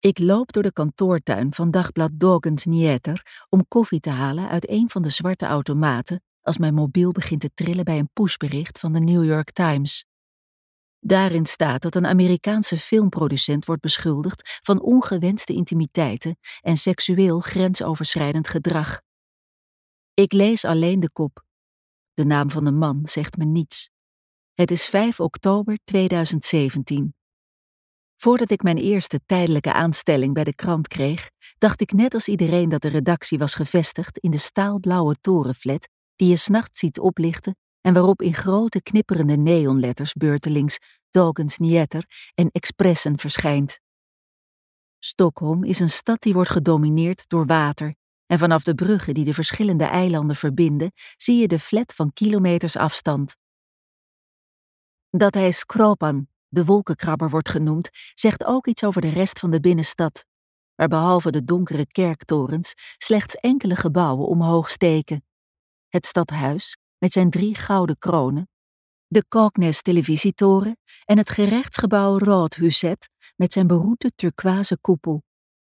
Ik loop door de kantoortuin van dagblad Dogens Nieter om koffie te halen uit een van de zwarte automaten als mijn mobiel begint te trillen bij een pushbericht van de New York Times. Daarin staat dat een Amerikaanse filmproducent wordt beschuldigd van ongewenste intimiteiten en seksueel grensoverschrijdend gedrag. Ik lees alleen de kop. De naam van de man zegt me niets. Het is 5 oktober 2017. Voordat ik mijn eerste tijdelijke aanstelling bij de krant kreeg, dacht ik net als iedereen dat de redactie was gevestigd in de staalblauwe torenflat die je 's nachts ziet oplichten en waarop in grote knipperende neonletters beurtelings Dogens Nieter en Expressen verschijnt. Stockholm is een stad die wordt gedomineerd door water en vanaf de bruggen die de verschillende eilanden verbinden zie je de flat van kilometers afstand. Dat hij Skropan, de wolkenkrabber, wordt genoemd, zegt ook iets over de rest van de binnenstad, waar behalve de donkere kerktorens slechts enkele gebouwen omhoog steken. Het stadhuis, met zijn 3 gouden kronen, de Kaknäs televisietoren en het gerechtsgebouw Rådhuset met zijn beroete turquoise koepel.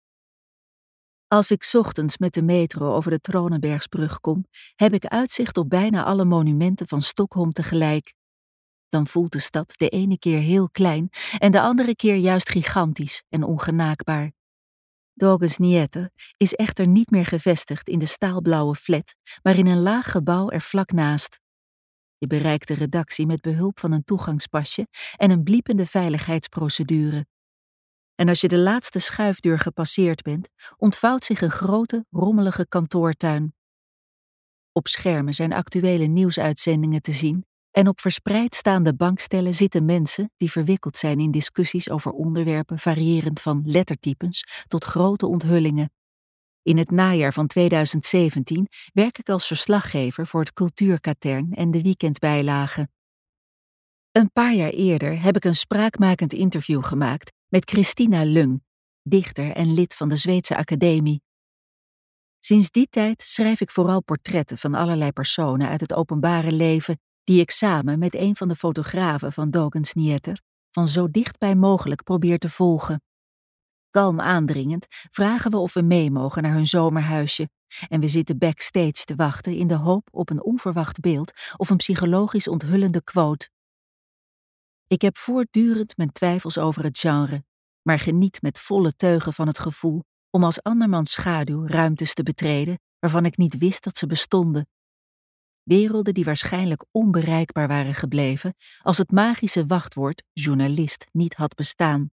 Als ik 's ochtends met de metro over de Tranenbergsbrug kom, heb ik uitzicht op bijna alle monumenten van Stockholm tegelijk. Dan voelt de stad de ene keer heel klein en de andere keer juist gigantisch en ongenaakbaar. Dogens Nieter is echter niet meer gevestigd in de staalblauwe flat, maar in een laag gebouw er vlak naast. Je bereikt de redactie met behulp van een toegangspasje en een bliepende veiligheidsprocedure. En als je de laatste schuifdeur gepasseerd bent, ontvouwt zich een grote, rommelige kantoortuin. Op schermen zijn actuele nieuwsuitzendingen te zien en op verspreid staande bankstellen zitten mensen die verwikkeld zijn in discussies over onderwerpen variërend van lettertypes tot grote onthullingen. In het najaar van 2017 werk ik als verslaggever voor het Cultuurkatern en de weekendbijlagen. Een paar jaar eerder heb ik een spraakmakend interview gemaakt met Christina Lung, dichter en lid van de Zweedse Academie. Sinds die tijd schrijf ik vooral portretten van allerlei personen uit het openbare leven die ik samen met een van de fotografen van Dogens Nieter van zo dichtbij mogelijk probeer te volgen. Kalm aandringend vragen we of we mee mogen naar hun zomerhuisje en we zitten backstage te wachten in de hoop op een onverwacht beeld of een psychologisch onthullende quote. Ik heb voortdurend mijn twijfels over het genre, maar geniet met volle teugen van het gevoel om als andermans schaduw ruimtes te betreden waarvan ik niet wist dat ze bestonden. Werelden die waarschijnlijk onbereikbaar waren gebleven als het magische wachtwoord journalist niet had bestaan.